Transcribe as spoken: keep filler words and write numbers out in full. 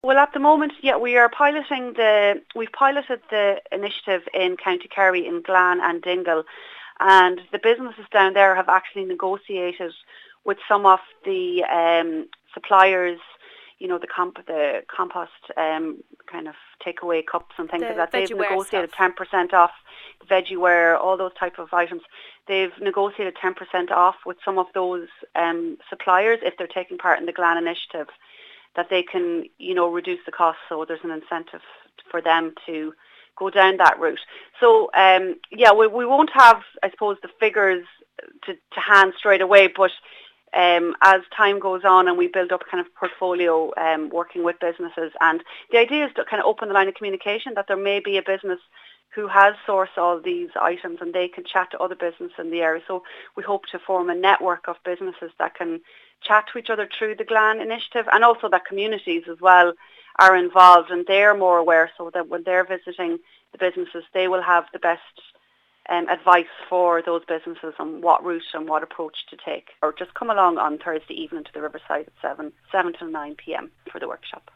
Well, at the moment, yeah, we are piloting the, we've piloted the initiative in County Kerry, in Glan and Dingle, and the businesses down there have actually negotiated with some of the um, suppliers, you know, the comp, the compost um, kind of takeaway cups and things The like that. They've Vegiware negotiated stuff. ten percent off Vegiware, all those type of items. They've negotiated ten percent off with some of those um, suppliers if they're taking part in the Glan initiative, that they can, you know, reduce the cost, so there's an incentive for them to go down that route. So, um, yeah, we, we won't have, I suppose, the figures to, to hand straight away, but um, as time goes on and we build up kind of portfolio um, working with businesses, and the idea is to kind of open the line of communication, that there may be a business who has sourced all these items and they can chat to other businesses in the area. So we hope to form a network of businesses that can chat to each other through the Glan initiative, and also that communities as well are involved and they're more aware, so that when they're visiting the businesses they will have the best um, advice for those businesses on what route and what approach to take. Or just come along on Thursday evening to the Riverside at seven, seven till nine p.m. for the workshop.